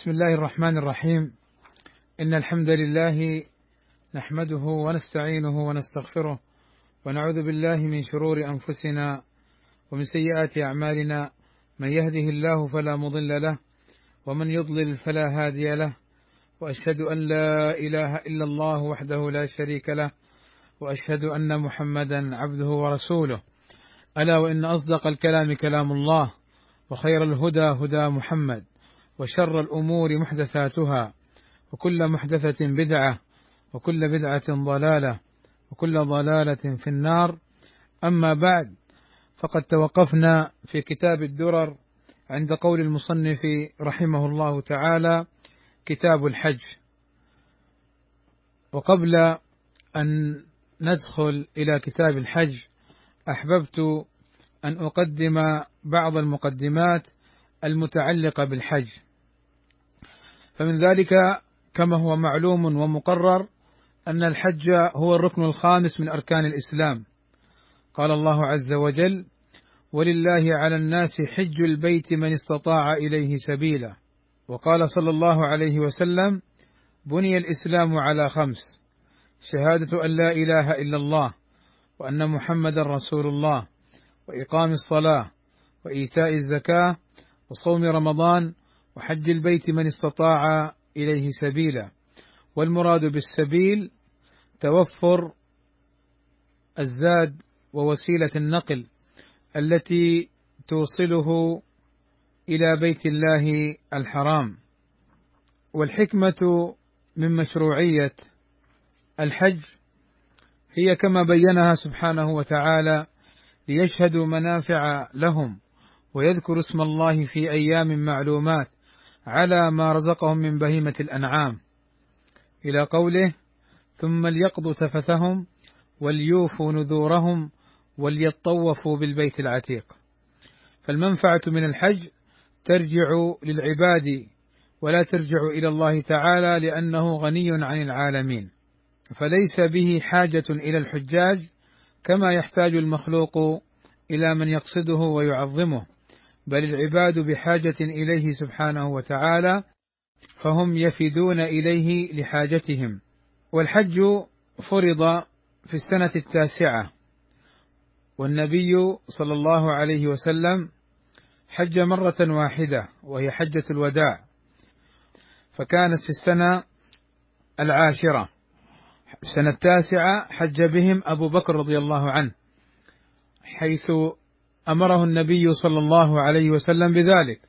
بسم الله الرحمن الرحيم. إن الحمد لله نحمده ونستعينه ونستغفره ونعوذ بالله من شرور أنفسنا ومن سيئات أعمالنا، من يهده الله فلا مضل له ومن يضلل فلا هادي له، وأشهد أن لا إله إلا الله وحده لا شريك له، وأشهد أن محمدا عبده ورسوله. ألا وإن أصدق الكلام كلام الله، وخير الهدى هدى محمد، وشر الأمور محدثاتها، وكل محدثة بدعة، وكل بدعة ضلالة، وكل ضلالة في النار. أما بعد، فقد توقفنا في كتاب الدرر عند قول المصنف رحمه الله تعالى: كتاب الحج. وقبل أن ندخل إلى كتاب الحج، أحببت أن أقدم بعض المقدمات المتعلقة بالحج. فمن ذلك كما هو معلوم ومقرر أن الحج هو الركن الخامس من أركان الإسلام. قال الله عز وجل: ولله على الناس حج البيت من استطاع إليه سبيلا. وقال صلى الله عليه وسلم: بني الإسلام على 5: شهادة أن لا إله إلا الله، وأن محمد رسول الله، وإقام الصلاة، وإيتاء الزكاة، وصوم رمضان، وحج البيت من استطاع إليه سبيلا. والمراد بالسبيل توفر الزاد ووسيلة النقل التي توصله إلى بيت الله الحرام. والحكمة من مشروعية الحج هي كما بينها سبحانه وتعالى: ليشهدوا منافع لهم ويذكروا اسم الله في أيام معلومات على ما رزقهم من بهيمة الأنعام، إلى قوله: ثم ليقضوا تفثهم وليوفوا نذورهم وليطوفوا بالبيت العتيق. فالمنفعة من الحج ترجع للعباد ولا ترجع إلى الله تعالى، لأنه غني عن العالمين، فليس به حاجة إلى الحجاج كما يحتاج المخلوق إلى من يقصده ويعظمه، بل العباد بحاجة إليه سبحانه وتعالى، فهم يفدون إليه لحاجتهم. والحج فرض في السنة 9، والنبي صلى الله عليه وسلم حج مرة واحدة وهي حجة الوداع، فكانت في السنة 10. السنة 9 حج بهم أبو بكر رضي الله عنه، حيث أمره النبي صلى الله عليه وسلم بذلك.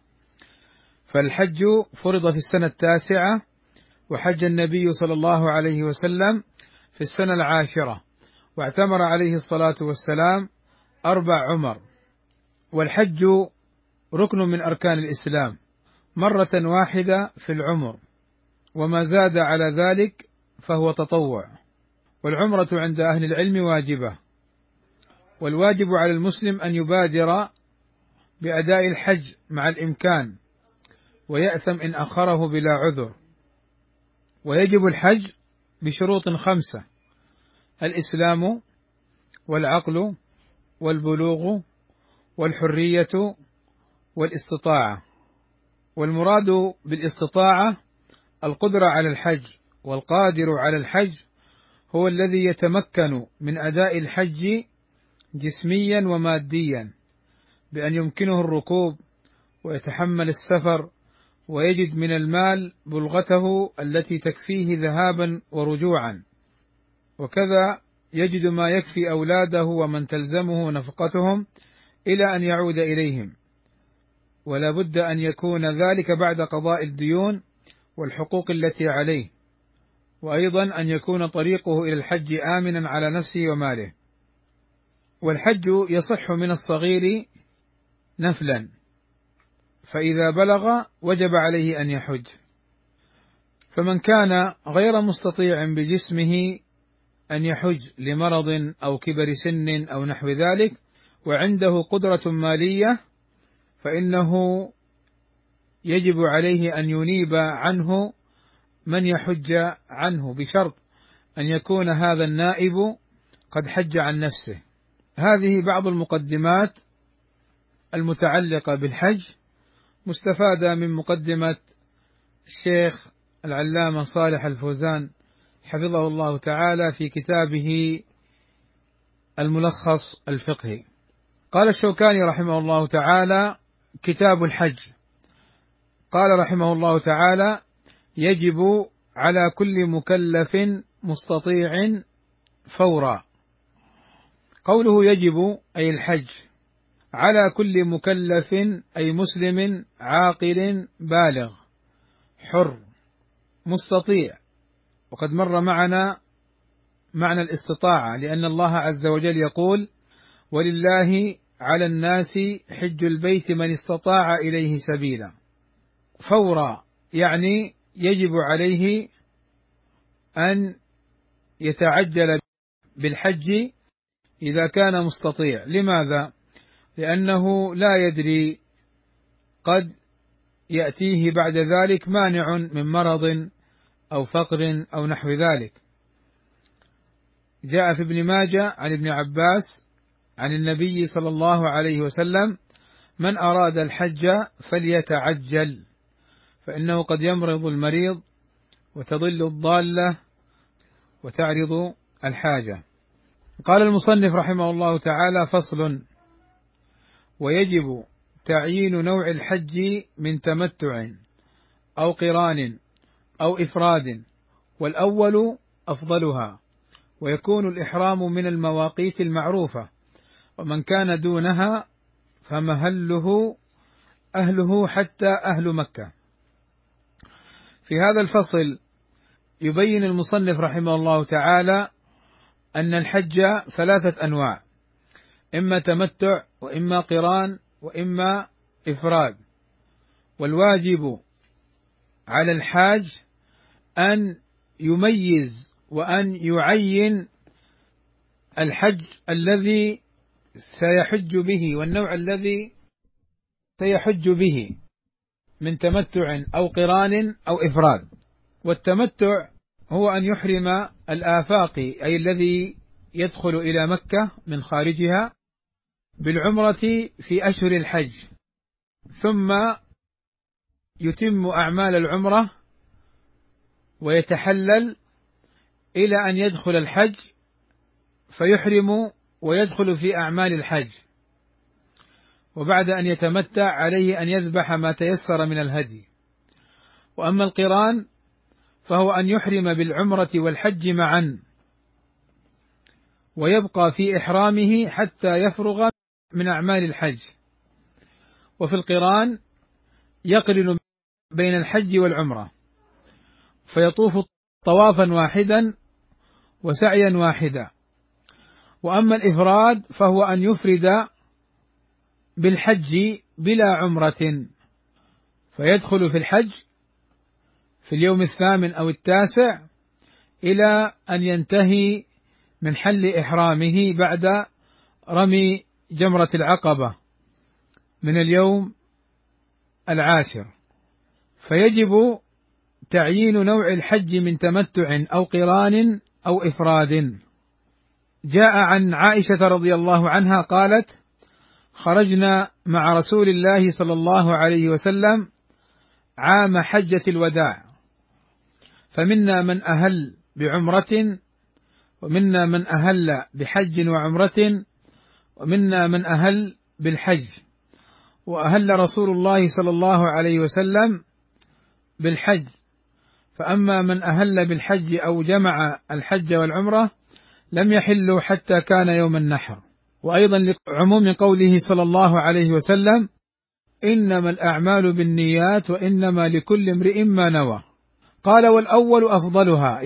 فالحج فرض في السنة 9، وحج النبي صلى الله عليه وسلم في السنة 10، واعتمر عليه الصلاة والسلام 4 عمر. والحج ركن من أركان الإسلام مرة واحدة في العمر، وما زاد على ذلك فهو تطوع. والعمرة عند أهل العلم واجبة، والواجب على المسلم أن يبادر بأداء الحج مع الإمكان، ويأثم إن أخره بلا عذر. ويجب الحج بشروط 5: الإسلام، والعقل، والبلوغ، والحرية، والاستطاعة. والمراد بالاستطاعة القدرة على الحج، والقادر على الحج هو الذي يتمكن من أداء الحج جسميا وماديا، بأن يمكنه الركوب ويتحمل السفر، ويجد من المال بلغته التي تكفيه ذهابا ورجوعا، وكذا يجد ما يكفي أولاده ومن تلزمه نفقتهم إلى أن يعود إليهم، ولا بد أن يكون ذلك بعد قضاء الديون والحقوق التي عليه، وأيضا أن يكون طريقه إلى الحج آمنا على نفسه وماله. والحج يصح من الصغير نفلا، فإذا بلغ وجب عليه أن يحج. فمن كان غير مستطيع بجسمه أن يحج لمرض أو كبر سن أو نحو ذلك، وعنده قدرة مالية، فإنه يجب عليه أن ينيب عنه من يحج عنه، بشرط أن يكون هذا النائب قد حج عن نفسه. هذه بعض المقدمات المتعلقة بالحج، مستفادة من مقدمة الشيخ العلامة صالح الفوزان حفظه الله تعالى في كتابه الملخص الفقهي. قال الشوكاني رحمه الله تعالى: كتاب الحج. قال رحمه الله تعالى: يجب على كل مكلف مستطيع فورا. قوله يجب أي الحج على كل مكلف أي مسلم عاقل بالغ حر مستطيع، وقد مر معنا معنى الاستطاعة، لأن الله عز وجل يقول: ولله على الناس حج البيت من استطاع إليه سبيلا. فورا يعني يجب عليه أن يتعجل بالحج إذا كان مستطيع. لماذا؟ لأنه لا يدري، قد يأتيه بعد ذلك مانع من مرض أو فقر أو نحو ذلك. جاء في ابن ماجه عن ابن عباس عن النبي صلى الله عليه وسلم: من أراد الحج فليتعجل، فإنه قد يمرض المريض وتضل الضالة وتعرض الحاجة. قال المصنف رحمه الله تعالى: فصل: ويجب تعيين نوع الحج من تمتع أو قران أو إفراد، والأول أفضلها، ويكون الإحرام من المواقيت المعروفة، ومن كان دونها فمهله أهله حتى أهل مكة. في هذا الفصل يبين المصنف رحمه الله تعالى أن الحج 3 أنواع: إما تمتع، وإما قران، وإما إفراد. والواجب على الحاج أن يميز وأن يعين الحج الذي سيحج به والنوع الذي سيحج به من تمتع أو قران أو إفراد. والتمتع هو أن يحرم الآفاقي، أي الذي يدخل إلى مكة من خارجها، بالعمرة في أشهر الحج، ثم يتم أعمال العمرة ويتحلل إلى أن يدخل الحج فيحرم ويدخل في أعمال الحج، وبعد أن يتمتع عليه أن يذبح ما تيسر من الهدي. وأما القران فهو أن يحرم بالعمرة والحج معا، ويبقى في إحرامه حتى يفرغ من أعمال الحج. وفي القران يقرن بين الحج والعمرة، فيطوف طوافا واحدا وسعيا واحدا. وأما الإفراد فهو أن يفرد بالحج بلا عمرة، فيدخل في الحج في اليوم 8 أو 9 إلى أن ينتهي من حل إحرامه بعد رمي جمرة العقبة من اليوم 10. فيجب تعيين نوع الحج من تمتع أو قران أو إفراد. جاء عن عائشة رضي الله عنها قالت: خرجنا مع رسول الله صلى الله عليه وسلم عام حجة الوداع، فمنا من أهل بعمرة، ومنا من أهل بحج وعمرة، ومنا من أهل بالحج، وأهل رسول الله صلى الله عليه وسلم بالحج. فأما من أهل بالحج أو جمع الحج والعمرة لم يحلوا حتى كان يوم النحر. وأيضا لعموم قوله صلى الله عليه وسلم: إنما الأعمال بالنيات وإنما لكل امرئ ما نوى. قال: والأول أفضلها،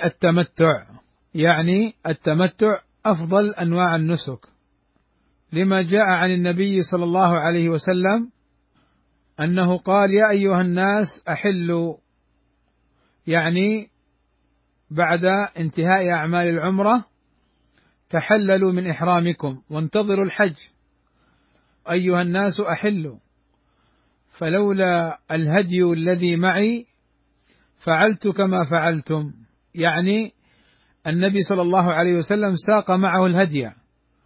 يعني التمتع أفضل أنواع النسك، لما جاء عن النبي صلى الله عليه وسلم أنه قال: يا أيها الناس أحلوا، يعني بعد انتهاء أعمال العمرة تحللوا من إحرامكم وانتظروا الحج. أيها الناس أحلوا، فلولا الهدي الذي معي فعلت كما فعلتم. يعني النبي صلى الله عليه وسلم ساق معه الهدي،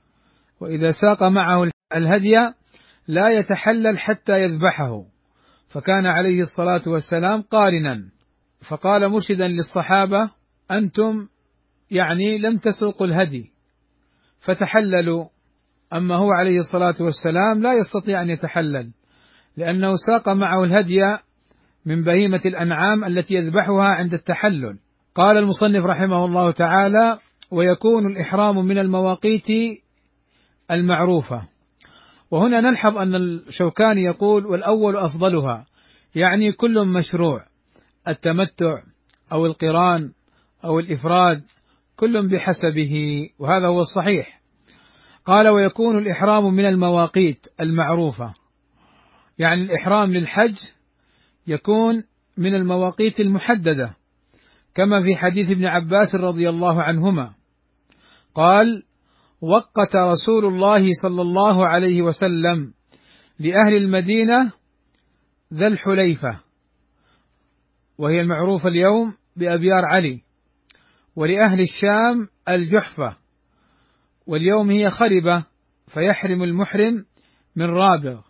وإذا ساق معه الهدي لا يتحلل حتى يذبحه، فكان عليه الصلاة والسلام قارنا، فقال مرشدا للصحابة: أنتم يعني لم تسوقوا الهدي فتحللوا، أما هو عليه الصلاة والسلام لا يستطيع أن يتحلل، لأنه ساق معه الهدي من بهيمة الأنعام التي يذبحها عند التحلل. قال المصنف رحمه الله تعالى: ويكون الإحرام من المواقيت المعروفة. وهنا نلحظ أن الشوكاني يقول: والأول أفضلها، يعني كل مشروع، التمتع أو القران أو الإفراد كل بحسبه، وهذا هو الصحيح. قال: ويكون الإحرام من المواقيت المعروفة، يعني الإحرام للحج يكون من المواقيت المحددة، كما في حديث ابن عباس رضي الله عنهما قال: وقت رسول الله صلى الله عليه وسلم لأهل المدينة ذا الحليفة، وهي المعروفة اليوم بأبيار علي، ولأهل الشام الجحفة، واليوم هي خربة، فيحرم المحرم من رابغ،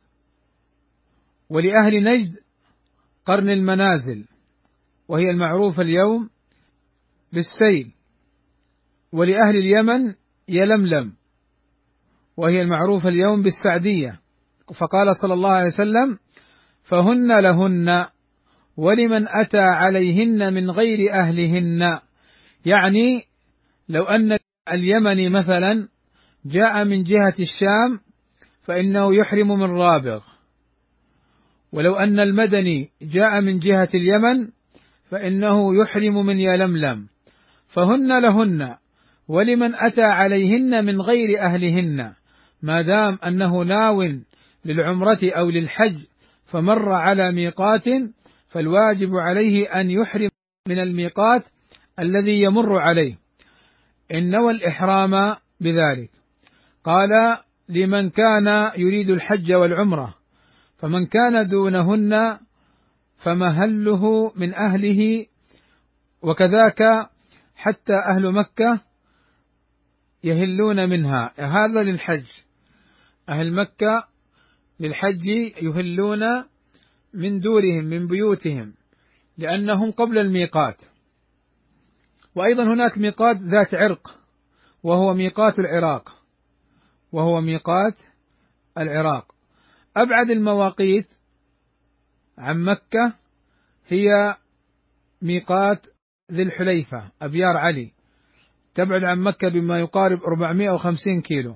ولأهل نجد قرن المنازل، وهي المعروفة اليوم بالسيل، ولأهل اليمن يلملم، وهي المعروفة اليوم بالسعدية. فقال صلى الله عليه وسلم: فهن لهن ولمن أتى عليهن من غير أهلهن، يعني لو أن اليمني مثلا جاء من جهة الشام فإنه يحرم من رابغ، ولو أن المدني جاء من جهة اليمن فإنه يحرم من يلملم. فهن لهن ولمن أتى عليهن من غير أهلهن، ما دام أنه ناو للعمرة أو للحج فمر على ميقات، فالواجب عليه أن يحرم من الميقات الذي يمر عليه إن نوى الإحرام بذلك. قال: لمن كان يريد الحج والعمرة، فمن كان دونهن فمهله من أهله، وكذاك حتى أهل مكة يهلون منها، هذا للحج، أهل مكة للحج يهلون من دورهم من بيوتهم لأنهم قبل الميقات. وأيضا هناك ميقات ذات عرق، وهو ميقات العراق، أبعد المواقيت عن مكة هي ميقات ذي الحليفة أبيار علي، تبعد عن مكة بما يقارب 450 كيلو،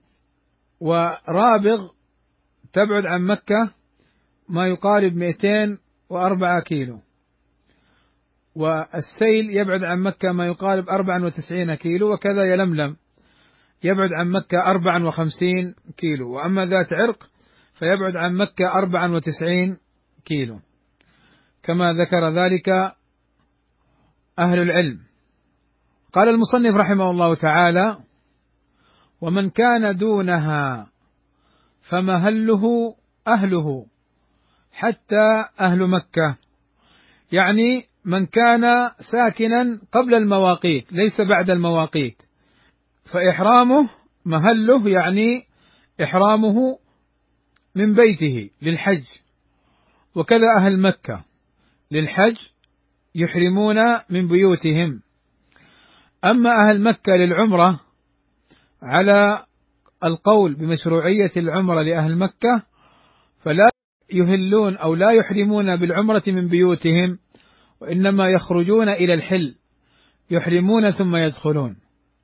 ورابغ تبعد عن مكة ما يقارب 204 كيلو، والسيل يبعد عن مكة ما يقارب 94 كيلو، وكذا يلملم يبعد عن مكة 54 كيلو، وأما ذات عرق فيبعد عن مكة 94 كيلو، كما ذكر ذلك أهل العلم. قال المصنف رحمه الله تعالى: ومن كان دونها فمهله أهله حتى أهل مكة، يعني من كان ساكنا قبل المواقيت ليس بعد المواقيت، فإحرامه مهله يعني إحرامه من بيته للحج، وكذا أهل مكة للحج يحرمون من بيوتهم. أما أهل مكة للعمرة على القول بمشروعية العمرة لأهل مكة فلا يهلون أو لا يحرمون بالعمرة من بيوتهم، وإنما يخرجون إلى الحل، يحرمون ثم يدخلون.